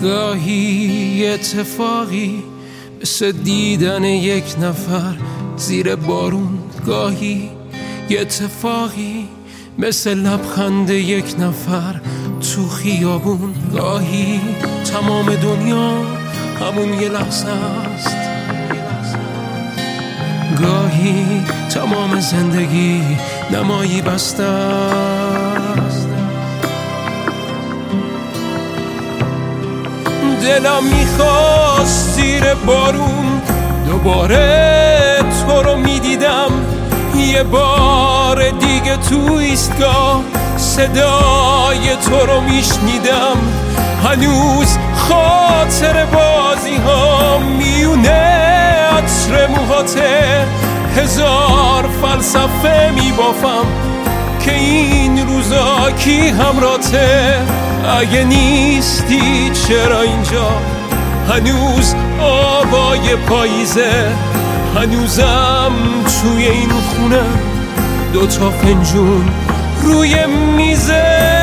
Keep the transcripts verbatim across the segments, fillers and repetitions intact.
گاهی اتفاقی مثل دیدن یک نفر زیر بارون، گاهی اتفاقی مثل لبخند یک نفر تو خیابون، گاهی تمام دنیا همون یه لحظه است، گاهی تمام زندگی نمایی بسته است. دلم میخواست زیر بارون دوباره تو رو میدیدم، یه بار دیگه تو ایستگاه صدای تو رو میشنیدم. هنوز خاطر بازی ها میونه عطر موهاته، هزار فلسفه میبافم که این روزا کی همراته. اگه نیستی چرا اینجا هنوز آبای پاییزه، هنوزم توی این خونه دوتا فنجون روی میزه.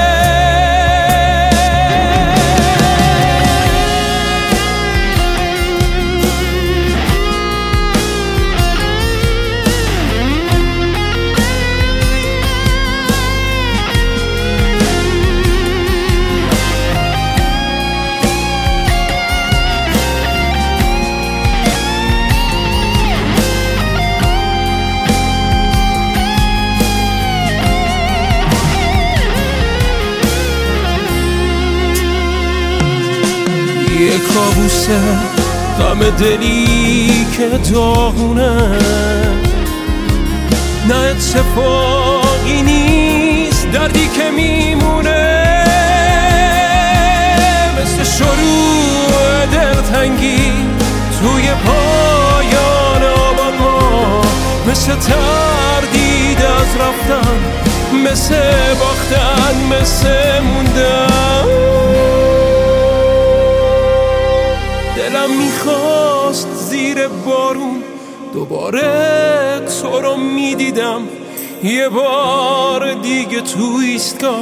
یه کابوسه غم دلی که داغونه، نه اتفاقی نیست دردی که میمونه، مثل شروع دلتنگی توی پایان آبان ما، مثل تردید از رفتن، مثل باختن، مثل موندن. دلم میخواست زیر بارون دوباره تو رو میدیدم، یه بار دیگه تو ایستگاه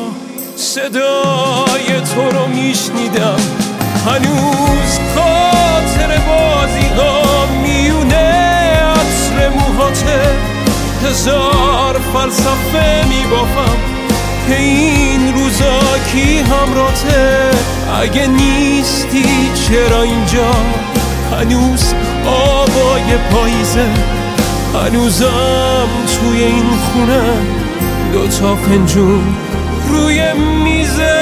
صدای تو رو میشنیدم. هنوز خاطر بازی ها میونه عطر موهاته، هزار فلسفه میبافم که این روزا کی همراته. اگه نیستی چرا اینجا هنوز آبای پاییزه، هنوزم توی این خونه دوتا فنجون روی میزه.